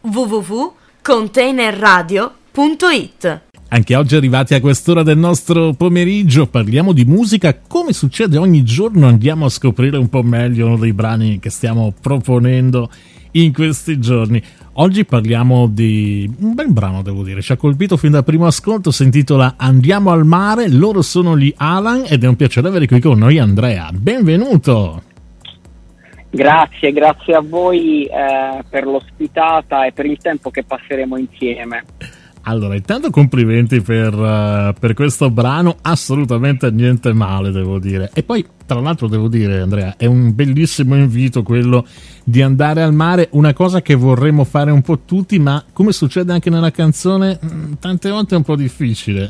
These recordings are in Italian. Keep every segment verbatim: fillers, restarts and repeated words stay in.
w w w punto container radio punto i t. Anche oggi arrivati a quest'ora del nostro pomeriggio parliamo di musica, come succede ogni giorno andiamo a scoprire un po' meglio uno dei brani che stiamo proponendo in questi giorni. Oggi parliamo di un bel brano, devo dire, ci ha colpito fin dal primo ascolto, si intitola Andiamo al mare, loro sono gli Alan ed è un piacere avere qui con noi Andrea, benvenuto! Grazie, grazie a voi eh, per l'ospitata e per il tempo che passeremo insieme. Allora, intanto complimenti per, uh, per questo brano, assolutamente niente male, devo dire. E poi, tra l'altro, devo dire, Andrea, è un bellissimo invito quello di andare al mare, una cosa che vorremmo fare un po' tutti, ma come succede anche nella canzone, tante volte è un po' difficile.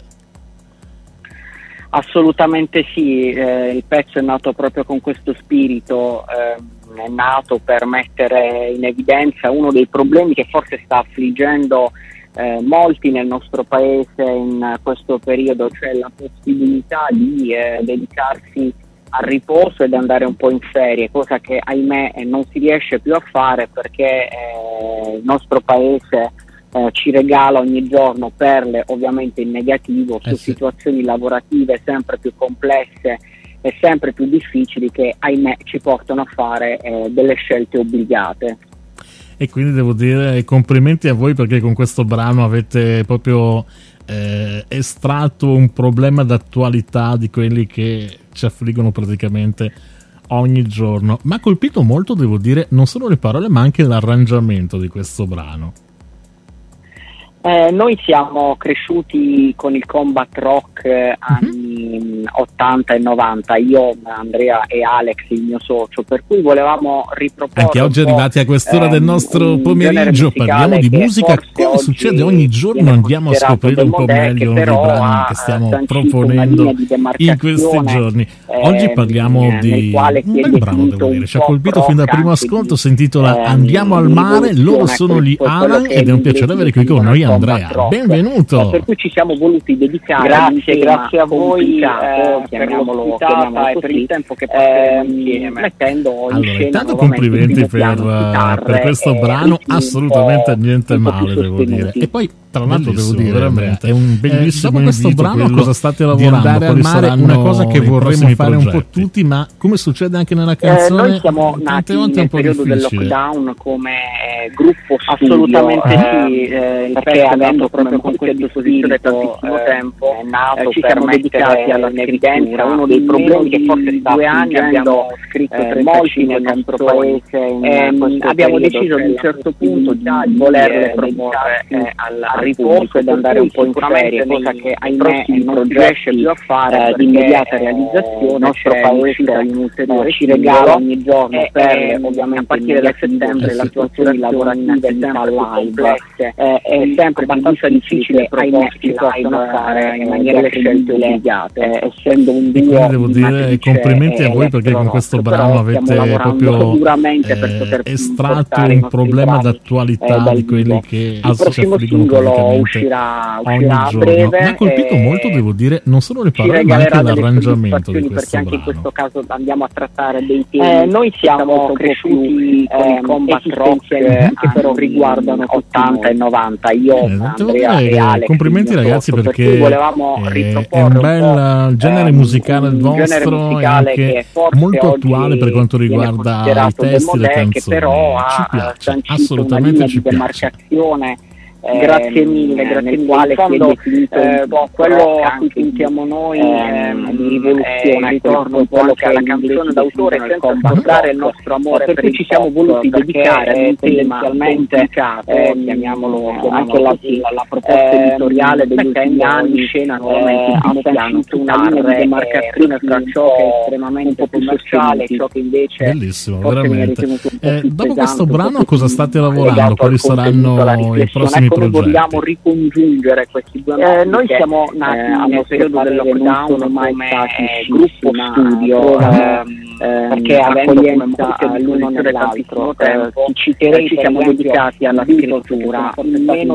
Assolutamente sì, eh, il pezzo è nato proprio con questo spirito, eh, è nato per mettere in evidenza uno dei problemi che forse sta affliggendo eh, molti nel nostro paese in questo periodo, cioè la possibilità di eh, dedicarsi al riposo ed andare un po' in ferie, cosa che ahimè non si riesce più a fare perché eh, il nostro paese Eh, ci regala ogni giorno perle ovviamente in negativo su eh sì. situazioni lavorative sempre più complesse e sempre più difficili che ahimè ci portano a fare eh, delle scelte obbligate. E quindi devo dire complimenti a voi perché con questo brano avete proprio eh, estratto un problema d'attualità di quelli che ci affliggono praticamente ogni giorno. Ma ha colpito molto, devo dire, non solo le parole ma anche l'arrangiamento di questo brano. Eh, noi siamo cresciuti con il combat rock eh, anni mm-hmm. ottanta e novanta, io, Andrea e Alex, il mio socio, per cui volevamo riproporre. Anche oggi arrivati a quest'ora eh, del nostro pomeriggio parliamo di musica, come succede ogni giorno andiamo a scoprire un po' meglio uno dei brani che stiamo proponendo in questi giorni. Oggi parliamo di un bel brano, devo dire, ci ha colpito fin dal primo ascolto, si intitola Andiamo al mare, loro sono gli Alan ed è un piacere avere qui con noi Andrea, benvenuto. Per cui ci siamo voluti dedicare. Grazie, grazie a voi eh, per l'ospitata e per il tempo che passeremo eh, insieme. Mettendo allora, intanto complimenti per, per questo brano, assolutamente niente male, devo dire. E poi tra l'altro devo dire veramente è un bellissimo eh, questo brano, cosa state lavorando, di andare al mare, una cosa che vorremmo fare progetti. Un po' tutti, ma come succede anche nella canzone eh, noi siamo nati nel periodo del lockdown come eh, gruppo studio, assolutamente eh, sì eh, perché avendo proprio con questo disposizione tantissimo eh, tempo è nato eh, ci siamo dedicati alla evidenza, uno dei problemi che forse sta due anni abbiamo scritto eh, molti nel nostro paese in abbiamo deciso di un certo punto di volerle proporre eh, al riposo ed andare un po' in ferie, cosa che ahimè non riesce più a fare eh, di immediata realizzazione. Il nostro paese ci regala ogni giorno eh, per eh, ovviamente a partire da settembre la situazione lavorativa è sempre complesse, eh, è sempre abbastanza difficile ahimè si possono fare in maniera le scelte obbligate, eh, essendo un duo. E quindi devo dire complimenti a voi perché con questo brano avete proprio eh, estratto un problema d'attualità di quelli che altri ci affliggono uscirà, uscirà a breve. Mi ha colpito eh, molto, devo dire, non solo le parole ma anche l'arrangiamento di questo perché anche brano. in questo caso andiamo a trattare dei temi eh, noi siamo cresciuti con il combat rock eh, che però riguardano ottanta e novanta. Io eh, Andrea e Alex, complimenti ragazzi sotto, perché per volevamo eh, è un bel un genere musicale il vostro e anche molto attuale per quanto riguarda i testi e le canzoni. Che però ci ha piace, assolutamente ci piace. Demarcazione Eh, grazie mille, grazie mille. Quale in fondo eh, quello a cui puntiamo noi è di rivoluzione, ritorno un po' alla canzone d'autore senza scordare il nostro amore, per cui ci siamo voluti dedicare tendenzialmente eh, chiamiamolo anche la, la, la proposta eh, editoriale degli ultimi anni in scena nuovamente eh, in piano una linea di demarcazione tra ciò che è estremamente un po' più sociale e ciò che invece bellissimo, veramente. Eh, dopo questo brano cosa state lavorando? Quali saranno i prossimi come progetti? Vogliamo ricongiungere questi due eh, noi siamo nati eh, nel periodo del lockdown come eh, gruppo studio eh, eh, perché avendo come l'uno nell'altro eh, ci, ci siamo dedicati alla scrittura in meno di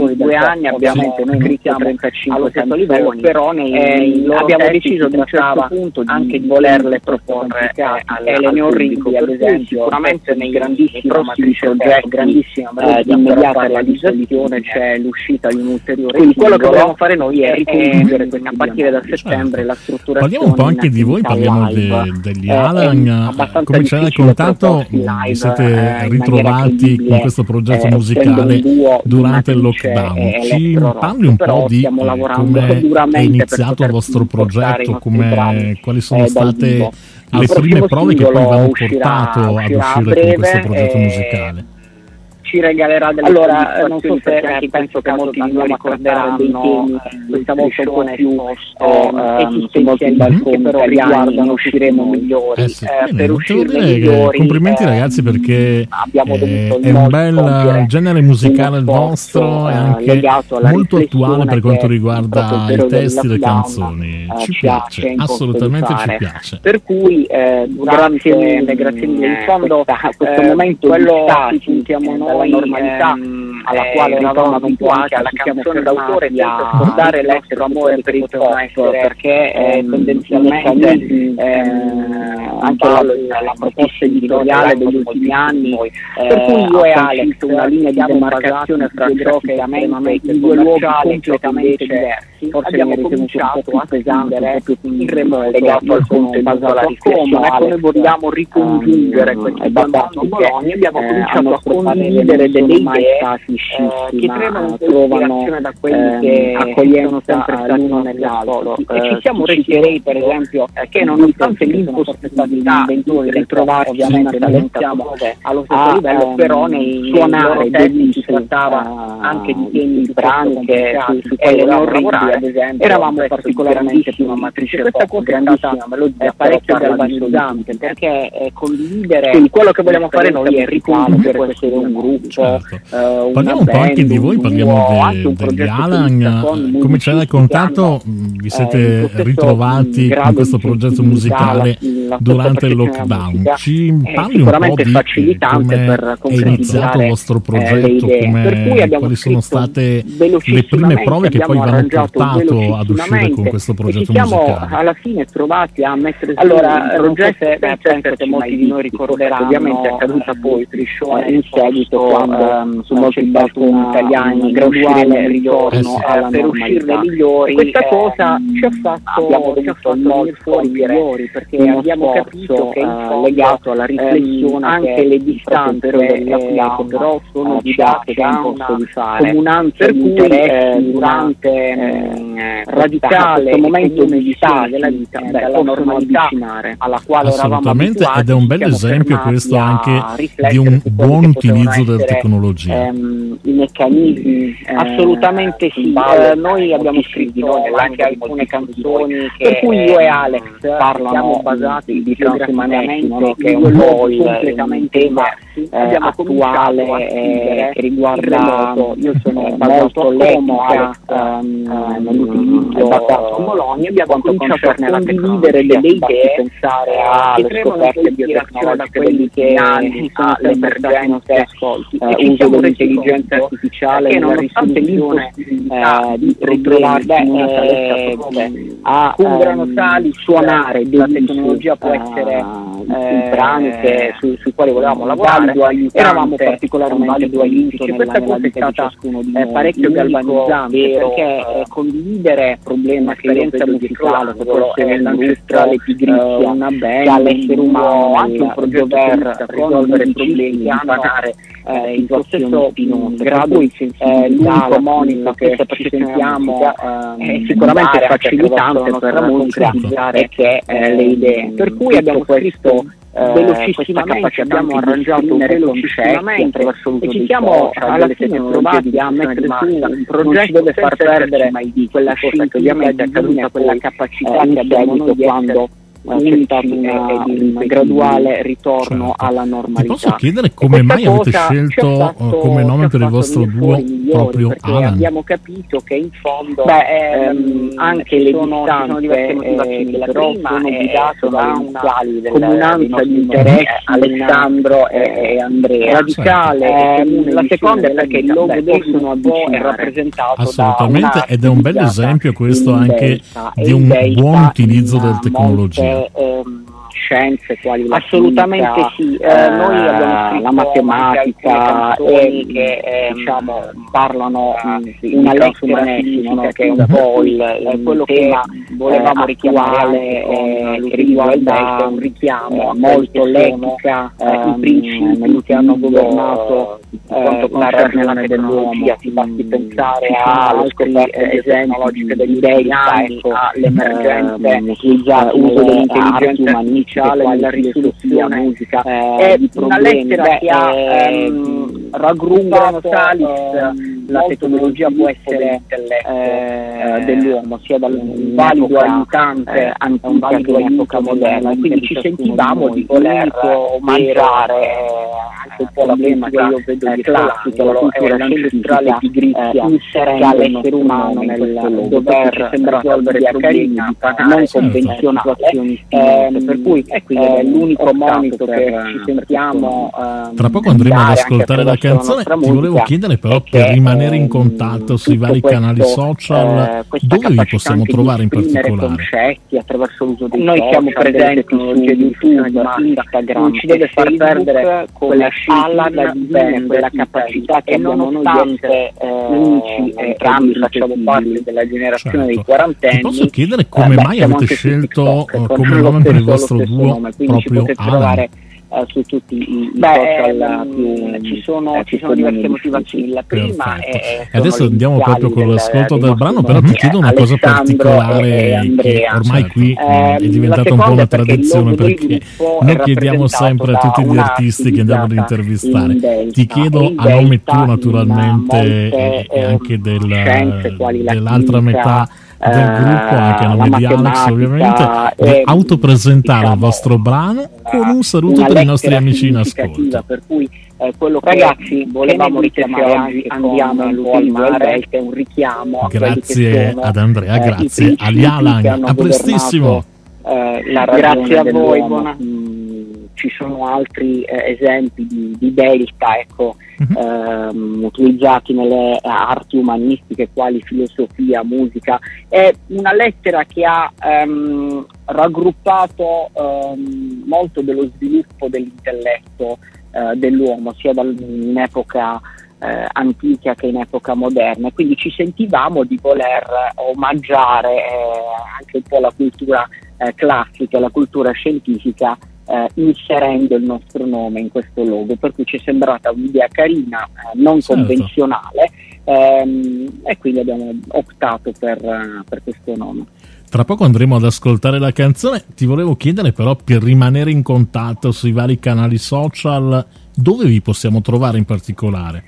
ultimi due anni abbiamo scritto trentacinque canzoni, però nei, eh, abbiamo deciso da un certo punto anche di volerle proporre alle Eleanor Rigby, ad esempio. Sicuramente nei grandissimi prossimi progetti, grandissima eh, di immediata realizzazione c'è l'uscita di un ulteriore. Quindi quello che vogliamo fare noi è ricongiungere a partire da settembre la strutturazione. Parliamo un po' anche di voi, parliamo de, degli eh, Alan, come ci hai raccontato, vi siete eh, ritrovati con questo progetto eh, musicale durante il lockdown. Ci parli un po' di come è iniziato il vostro progetto, come, quali sono state le prime prove che poi vi hanno portato ad uscire con questo progetto musicale? Ci regalerà delle allora non so se eh, penso che molti di noi ricorderanno dei temi questa volta un po' più eh, esistenziali che però riguardano usciremo migliori eh sì, eh, per uscire migliori complimenti eh, ragazzi, perché eh, è un bel genere musicale il vostro e anche molto attuale per quanto riguarda i testi e le canzoni. Ci piace, assolutamente ci piace, per cui eh, grazie grazie mille. In fondo a questo momento quello che sentiamo noi la normalità ehm, alla eh, quale eravamo abituati, alla canzone d'autore, senza scordare l'estero amore per il pop, perché eh, tendenzialmente eh, anche la, la proposta editoriale degli ultimi anni, eh, per cui io e Alex una linea di demarcazione fra ciò che è estremamente due luoghi completamente diversi, forse abbiamo cominciato a pesante, un po' più in remoto, legato al conto basato alla riflessione. Ecco, noi vogliamo ricongiungere questi due mondi a Bologna, abbiamo cominciato a condividere delle idee eh, che trovano ispirazione da quelli che accoglievano sempre l'uno nell'altro, e ci siamo resi per esempio eh, che nonostante l'impossibilità di ritrovarci ovviamente talentiamo allo stesso livello, però nei suonare degli si trattava anche di temi brani che su cui volevamo lavorare, ad esempio, eravamo particolarmente più una matrice questa cosa grandissima melodia parecchio galvanizzante, perché condividere quindi quello che vogliamo fare noi è ricongiungere questo un gruppo. Certo. Uh, parliamo un po' anche di voi, parliamo de, degli Alan, come ci hai raccontato vi siete eh, ritrovati con questo progetto musicale durante il lockdown. Ci parli un po' di come è iniziato il vostro progetto, come, quali sono state le prime prove che poi vi hanno portato ad uscire con questo progetto musicale? Alla fine trovati a mettere allora progetto, penso che molti di noi ricorderanno, ovviamente è accaduta poi Striscione in seguito quando um, su molti balconi italiani graduale ritorno eh, alla per uscirne migliori. Questa eh, cosa ci ha fatto abbiamo ci ha fatto venire fuori migliori, perché abbiamo capito che uh, legato alla riflessione anche le distanze eh, però sono guidate da una comunanza per cui eh, durante eh, radicale questo momento meditale della vita dalla normalità alla quale eravamo abituati, ed è un bel esempio questo anche di un buon utilizzo della tecnologia. Ehm, I meccanismi eh, assolutamente sì. Eh, noi abbiamo scritto anche alcune canzoni che, per cui io e Alex parlano basati di trasmanamento, che è un po' completamente diversi, eh, attuale eh, che riguarda io sono molto l'emo Alex um, nell'utilizzo basato a Bologna. Abbiamo cominciato a condividere delle idee, pensare alle scoperte biotecnologiche degli ultimi anni, alle emergenze ascolti, eh, uso dell'intelligenza artificiale, che nonostante l'impossibilità eh, di ritrovarsi in una saletta eh, a cumbrano tali suonare la tecnologia può essere eh, brani che, su, sui quali volevamo lavorare, eravamo particolarmente aiuti. Questa cosa è stata eh, parecchio galvanizzante, perché eh, condividere problema, esperienza musicale, è l'ancestrale pigrizia, una band, all'essere umano, anche un progetto per risolvere problemi, imparare eh, in stesso grado di sensibilità, eh, l'unico che ci sentiamo eh, è sicuramente facilitante per la musica e che eh, le idee, per cui abbiamo scritto Eh, velocissimamente, abbiamo arrangiato velocissimamente e ci siamo alla fine trovati a mettere su un progetto deve far perdere mai di quella scelta che ovviamente è accaduta, quella capacità eh, che abbiamo noi quando c'è stato una, un graduale ritorno certo. alla normalità. Ti posso chiedere come mai avete scelto fatto, come nome per il vostro duo proprio Alan? Abbiamo capito che in fondo Beh, ehm, anche le sono, distanze, diverse motivazioni, eh, però sono guidate da una comunanza di interessi, Alessandro e, e Andrea. Radicale, certo. eh, la seconda è perché il logo del gruppo è rappresentato assolutamente da ed è un bel esempio questo anche di un buon utilizzo della tecnologia. Ehm, scienze quali la assolutamente fisica, sì eh, noi abbiamo la matematica e che eh, diciamo parlano uh, una lettera fisica che è un po' il, il quello che volevamo richiamare eh, che riguarda un richiamo molto l'etica eh, i principi che hanno governato eh, la ragione dell'uomo. Si basti pensare alle scoperte tecnologiche degli ultimi anni, alle emergenze utilizzate uso dell'intelligenza artificiale, la risoluzione musica eh, è una lettera beh, che ha ehm, raggruppato Salis, ehm, la tecnologia può essere eh, dell'uomo sia dal valido aiutante a un valido aiuto moderno, quindi ci sentivamo di voler omaggiare anche un po' la prima che io vedo di classica, la cultura ancestrale pigrizia inserendo l'essere umano nel dover risolvere problemi non convenzionali, per cui è eh, l'unico monito che ci sentiamo ehm, tra poco andremo ad ascoltare la canzone. Ti volevo chiedere però per che, rimanere in contatto sui vari questo, canali social eh, dove vi possiamo trovare in particolare concetti attraverso l'uso dei noi social, siamo presenti su YouTube, Instagram, non ci deve far perdere quella scala di bene, quella capacità che abbiamo noi essere unici e entrambi facciamo parte della generazione certo. dei quarantenni. Ti posso chiedere come eh, mai avete scelto come nome per il vostro duo proprio Alan? Uh, su tutti i, i Beh, social um, più ci sono, eh, ci sono diverse motivazioni. La prima è, e adesso andiamo proprio con l'ascolto del, del brano, però ti chiedo una Alessandro cosa particolare che ormai certo. qui eh, è diventata un po' una tradizione perché noi chiediamo sempre a tutti gli artisti che andiamo ad intervistare in ti chiedo a nome tuo naturalmente e, e anche del, dell'altra metà del gruppo, anche a nome di Alex ovviamente, di autopresentare diciamo, il vostro brano con un saluto per i nostri amici in ascolto. Per cui eh, quello che ragazzi volevamo richiamare oggi andiamo al mare è un richiamo grazie ad Andrea, eh, grazie agli Alan, a prestissimo. Eh, grazie a voi, buona. Ci sono altri eh, esempi di, di delta ecco, uh-huh. ehm, utilizzati nelle arti umanistiche quali filosofia, musica. È una lettera che ha ehm, raggruppato ehm, molto dello sviluppo dell'intelletto eh, dell'uomo sia dal, in epoca eh, antica che in epoca moderna, quindi ci sentivamo di voler omaggiare eh, anche un po' la cultura eh, classica, la cultura scientifica, Eh, inserendo il nostro nome in questo logo, per cui ci è sembrata un'idea carina, eh, non certo. convenzionale ehm, e quindi abbiamo optato per, uh, per questo nome. Tra poco andremo ad ascoltare la canzone, ti volevo chiedere però per rimanere in contatto sui vari canali social dove vi possiamo trovare in particolare?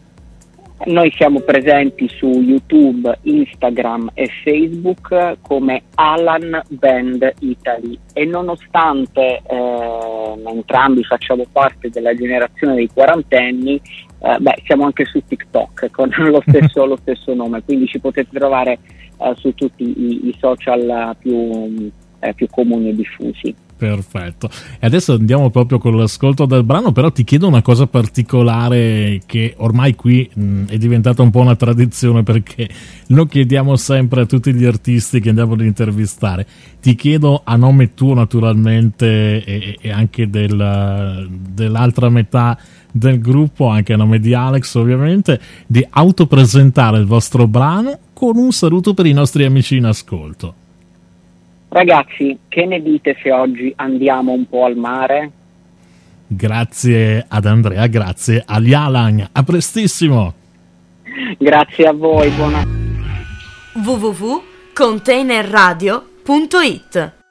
Noi siamo presenti su YouTube, Instagram e Facebook come Alan Band Italy e nonostante eh, entrambi facciamo parte della generazione dei quarantenni, eh, beh, siamo anche su TikTok con lo stesso, lo stesso nome, quindi ci potete trovare eh, su tutti i, i social più, eh, più comuni e diffusi. Perfetto, e adesso andiamo proprio con l'ascolto del brano, però ti chiedo una cosa particolare che ormai qui mh, è diventata un po' una tradizione perché lo chiediamo sempre a tutti gli artisti che andiamo ad intervistare. Ti chiedo a nome tuo naturalmente e, e anche del, dell'altra metà del gruppo, anche a nome di Alex ovviamente, di autopresentare il vostro brano con un saluto per i nostri amici in ascolto. Ragazzi, che ne dite se oggi andiamo un po' al mare? Grazie ad Andrea, grazie agli Alan, a prestissimo! Grazie a voi, buona... w w w punto containerradio punto it